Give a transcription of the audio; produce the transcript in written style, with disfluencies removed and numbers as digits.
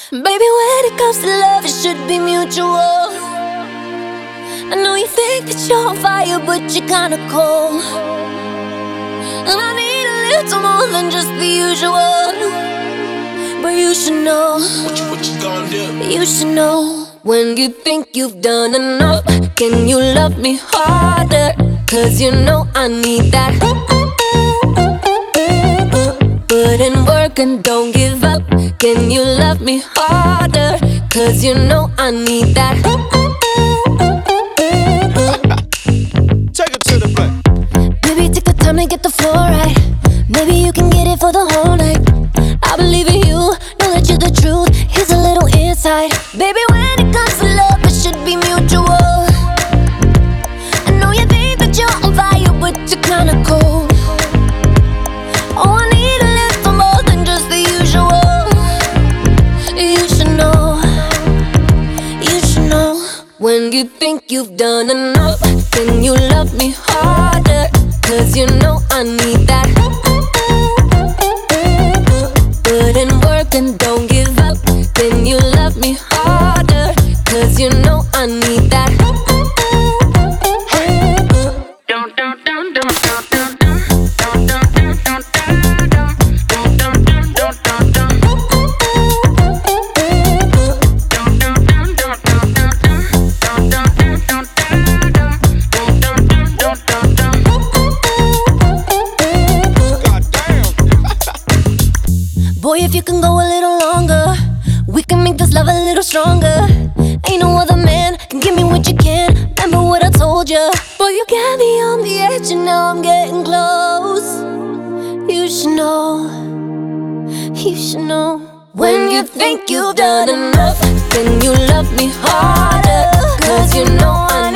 Baby, when it comes to love, it should be mutual. I know you think that you're on fire, but you're kinda cold. And I need a little more than just the usual. But you should know. What you gonna do? You should know. When you think you've done enough, can you love me harder? Cause you know I need that. Put in work and don't give up. Can you love me harder? Cause you know I need that. Take it to the bank. Baby, take the time to get the floor right. Maybe you can get it for the whole night. I believe in you, know that you're the truth. Here's a little insight. Baby, when it comes to love, it should be mutual. I know you think that you're on fire, but you're kinda cold. Oh, I need a little more than just the usual. You should know. You should know. When you think you've done enough, can you love me harder? Cause you know I need that. Put in work and don't give up. Can you love me harder? Cause you know I need that. Boy, if you can go a little longer, we can make this love a little stronger. Ain't no other man can give me what you can. Remember what I told you. Boy, you got me on the edge and now I'm getting close. You should know. You should know. When you think you've done enough, can you love me harder? Cause you know I